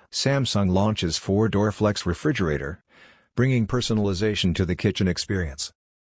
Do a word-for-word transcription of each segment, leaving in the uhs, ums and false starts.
Samsung launches four-door Flex refrigerator, bringing personalization to the kitchen experience.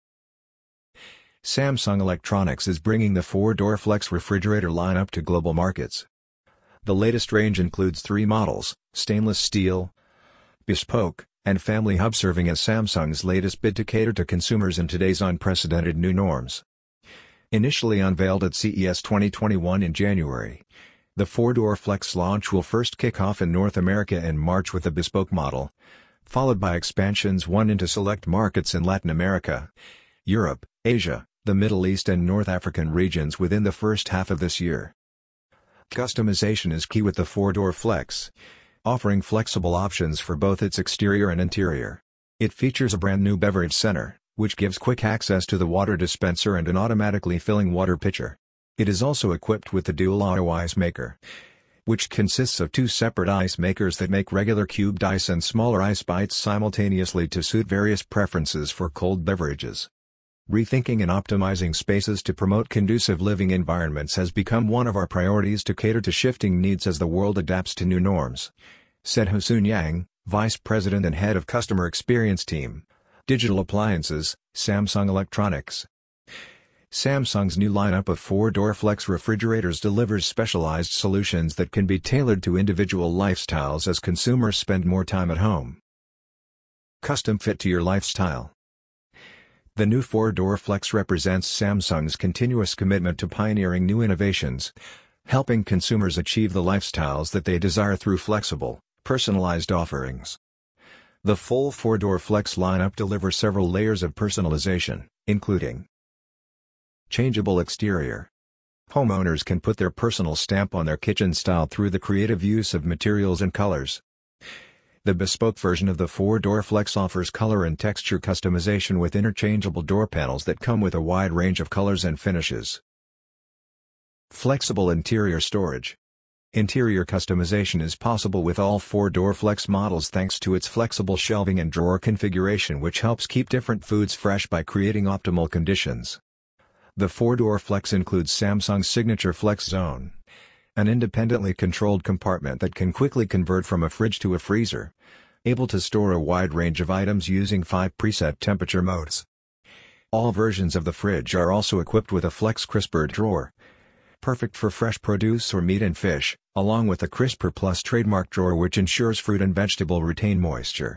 Samsung Electronics is bringing the four-door Flex refrigerator lineup to global markets. The latest range includes three models: stainless steel, bespoke, and family hub, serving as Samsung's latest bid to cater to consumers in today's unprecedented new norms. Initially unveiled at C E S twenty twenty-one in January, the four-door Flex launch will first kick off in North America in March with the bespoke model, followed by expansions one into select markets in Latin America, Europe, Asia, the Middle East and North African regions within the first half of this year. Customization is key with the four-door Flex, offering flexible options for both its exterior and interior. It features a brand new beverage center, which gives quick access to the water dispenser and an automatically filling water pitcher. It is also equipped with the Dual Auto Ice Maker, which consists of two separate ice makers that make regular cubed ice and smaller ice bites simultaneously to suit various preferences for cold beverages. Rethinking and optimizing spaces to promote conducive living environments has become one of our priorities to cater to shifting needs as the world adapts to new norms, said Hosun Yang, Vice President and Head of Customer Experience Team, Digital Appliances, Samsung Electronics. Samsung's new lineup of four-door Flex refrigerators delivers specialized solutions that can be tailored to individual lifestyles as consumers spend more time at home. Custom fit to your lifestyle. The new four-door Flex represents Samsung's continuous commitment to pioneering new innovations, helping consumers achieve the lifestyles that they desire through flexible, personalized offerings. The full four-door Flex lineup delivers several layers of personalization, including changeable exterior. Homeowners can put their personal stamp on their kitchen style through the creative use of materials and colors. The bespoke version of the four-door Flex offers color and texture customization with interchangeable door panels that come with a wide range of colors and finishes. Flexible interior storage. Interior customization is possible with all four-door Flex models thanks to its flexible shelving and drawer configuration, which helps keep different foods fresh by creating optimal conditions. The four-door Flex includes Samsung's signature Flex Zone, an independently controlled compartment that can quickly convert from a fridge to a freezer, able to store a wide range of items using five preset temperature modes. All versions of the fridge are also equipped with a Flex Crisper drawer, perfect for fresh produce or meat and fish, along with the Crisper Plus trademark drawer, which ensures fruit and vegetable retain moisture.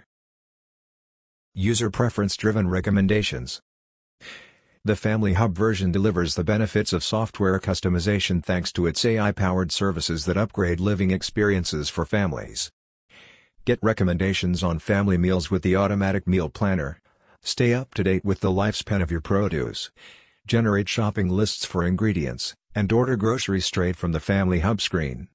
User preference-driven recommendations. The Family Hub version delivers the benefits of software customization thanks to its A I-powered services that upgrade living experiences for families. Get recommendations on family meals with the automatic meal planner. Stay up to date with the lifespan of your produce. Generate shopping lists for ingredients, and order groceries straight from the Family Hub screen.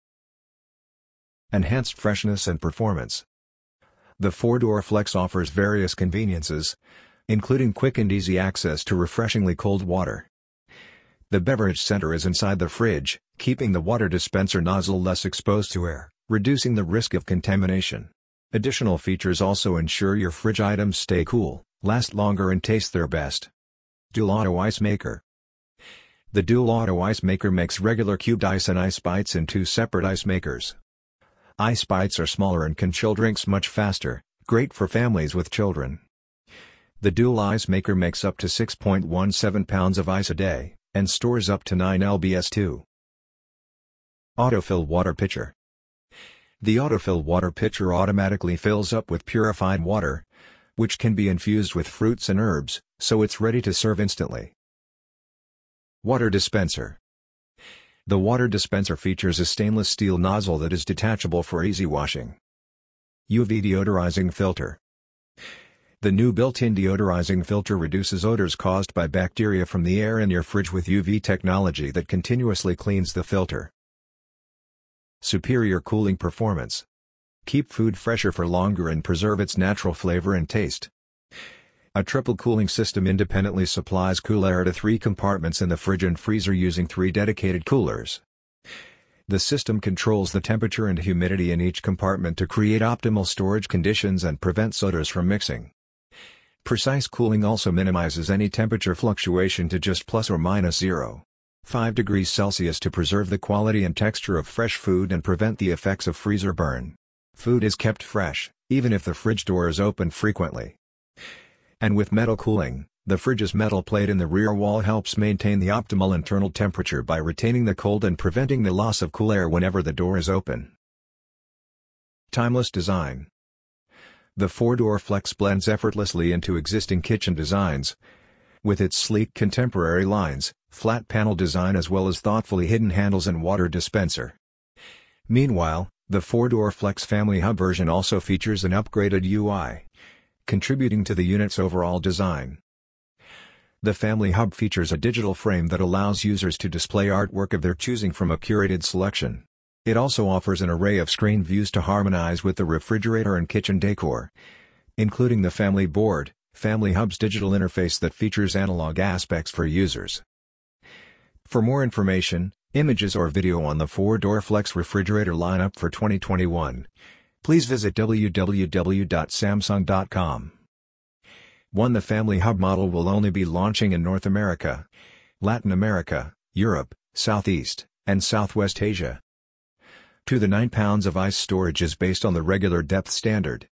Enhanced freshness and performance. The four-door Flex offers various conveniences, including quick and easy access to refreshingly cold water. The beverage center is inside the fridge, keeping the water dispenser nozzle less exposed to air, reducing the risk of contamination. Additional features also ensure your fridge items stay cool, last longer and taste their best. Dual Auto Ice Maker. The Dual Auto Ice Maker makes regular cubed ice and ice bites in two separate ice makers. Ice bites are smaller and can chill drinks much faster, great for families with children. The Dual Ice Maker makes up to six point one seven pounds of ice a day, and stores up to nine pounds too. Autofill Water Pitcher. The Autofill Water Pitcher automatically fills up with purified water, which can be infused with fruits and herbs, so it's ready to serve instantly. Water Dispenser. The water dispenser features a stainless steel nozzle that is detachable for easy washing. U V Deodorizing Filter. The new built-in deodorizing filter reduces odors caused by bacteria from the air in your fridge with U V technology that continuously cleans the filter. Superior cooling performance. Keep food fresher for longer and preserve its natural flavor and taste. A triple cooling system independently supplies cool air to three compartments in the fridge and freezer using three dedicated coolers. The system controls the temperature and humidity in each compartment to create optimal storage conditions and prevents odors from mixing. Precise cooling also minimizes any temperature fluctuation to just plus or minus zero point five degrees Celsius to preserve the quality and texture of fresh food and prevent the effects of freezer burn. Food is kept fresh, even if the fridge door is open frequently. And with metal cooling, the fridge's metal plate in the rear wall helps maintain the optimal internal temperature by retaining the cold and preventing the loss of cool air whenever the door is open. Timeless design. The four-door Flex blends effortlessly into existing kitchen designs. With its sleek contemporary lines, flat panel design as well as thoughtfully hidden handles and water dispenser. Meanwhile, the four-door Flex Family Hub version also features an upgraded U I, contributing to the unit's overall design. The Family Hub features a digital frame that allows users to display artwork of their choosing from a curated selection. It also offers an array of screen views to harmonize with the refrigerator and kitchen decor, including the Family Board, Family Hub's digital interface that features analog aspects for users. For more information, images or video on the four-door Flex refrigerator lineup for twenty twenty-one, please visit w w w dot samsung dot com. one The Family Hub model will only be launching in North America, Latin America, Europe, Southeast, and Southwest Asia. two The nine pounds of ice storage is based on the regular depth standard,